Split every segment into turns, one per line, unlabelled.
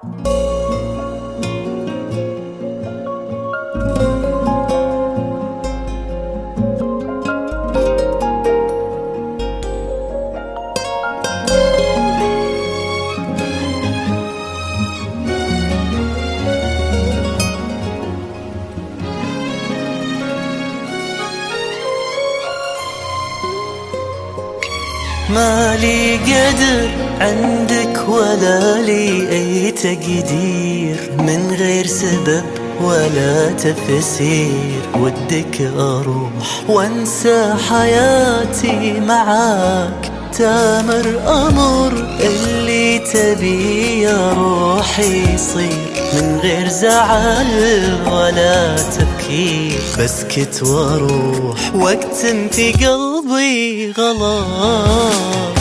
ما لي قدر عندك ولا لي أي تقدير، من غير سبب ولا تفسير ودك أروح وانسى حياتي معاك. تامر أمر اللي تبي يا روحي يصير، من غير زعل ولا تفكير، بسكت واروح واكتم في قلبي غلاك.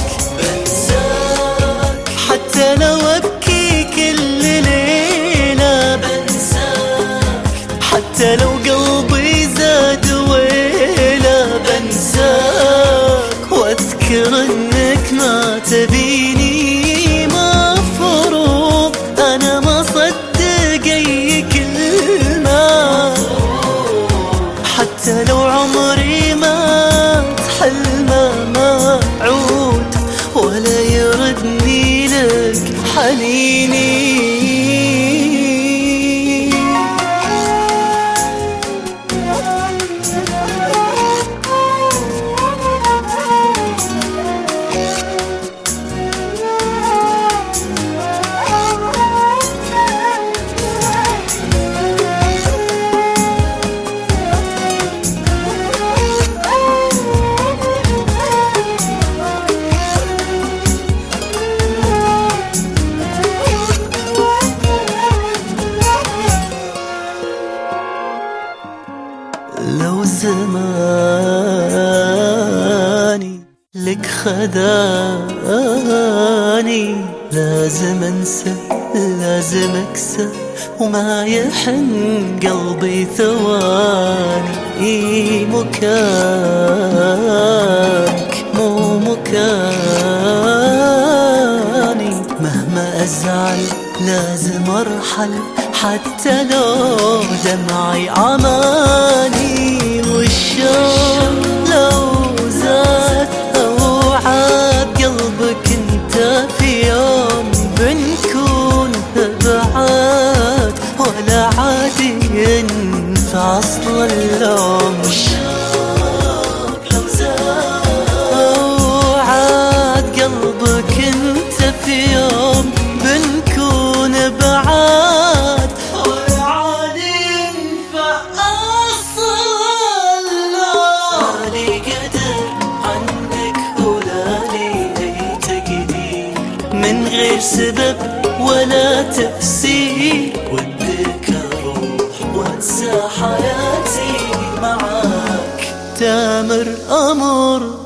بنساك حتى لو ابكي كل ليلة، بنساك حتى لو قلبي زاد ويلة، بنساك واذكر انك ما تبيني، مفروض انا ما صدق اي كلمة، حتى لو عمري ما حلمه ما عود ولا يردني لك حنيني. لو زماني لك خذاني، لازم انسى لازم اكسى وما يحن قلبي ثواني. مكانك مو مكاني، مهما ازعل لازم ارحل، حتى لو دمعي عماني. والشوق لو زاد أو عاد قلبك انت في يوم بنكون بعاد، ولا عاد ينفع اصل اللوم. والشوق لو زاد أو عاد قلبك انت في يوم بنكون بعاد، من غير سبب ولا تفسير ودك أروح وانسى حياتي معاك. تامر أمر